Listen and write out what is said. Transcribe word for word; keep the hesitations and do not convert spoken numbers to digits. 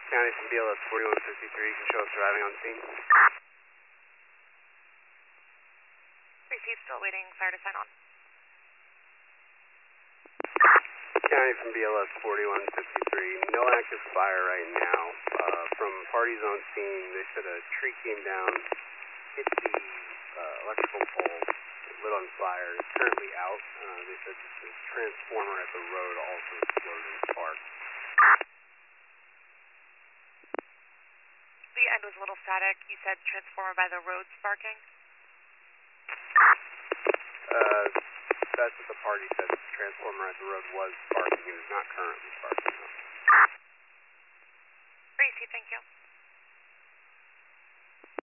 County from B L S forty-one fifty-three, you can show us driving on scene. Receive, still waiting, fire to sign on. County from B L S forty-one fifty-three, no active fire right now. Uh, from parties on scene, they said a tree came down, hit the uh, electrical pole, lit on fire. It's currently out. Uh, they said the transformer at the road also exploded and sparked. The end was a little static. You said transformer by the road sparking? Uh, that's what the party said. The transformer at the road was sparking. It is not currently sparking.